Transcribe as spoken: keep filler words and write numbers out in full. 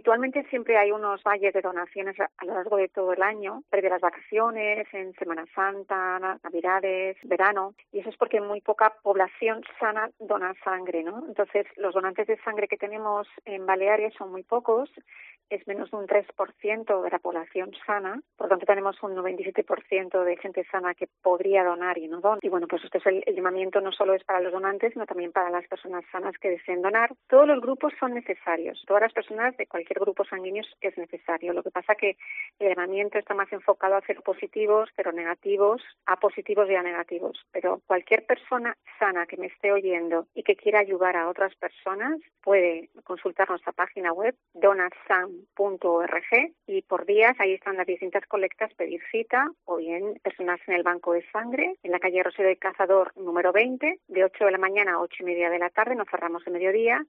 Habitualmente siempre hay unos valles de donaciones a, a lo largo de todo el año, previo a las vacaciones, en Semana Santa, Navidades, verano, y eso es porque muy poca población sana dona sangre, ¿no? Entonces, los donantes de sangre que tenemos en Baleares son muy pocos, es menos de un tres por ciento de la población sana, por lo tanto tenemos un noventa y siete por ciento de gente sana que podría donar y no dona. Y bueno, pues este es el, el llamamiento no solo es para los donantes, sino también para las personas sanas que deseen donar. Todos los grupos son necesarios, todas las personas de cualquier grupo sanguíneo es necesario. Lo que pasa que el llamamiento está más enfocado a cero positivos, cero negativos, a positivos y a negativos. Pero cualquier persona sana que me esté oyendo y que quiera ayudar a otras personas puede consultar nuestra página web donasam punto org y por días ahí están las distintas colectas, pedir cita o bien personas en el banco de sangre en la calle Rosario del Cazador número veinte de ocho de la mañana a ocho y media de la tarde, nos cerramos el mediodía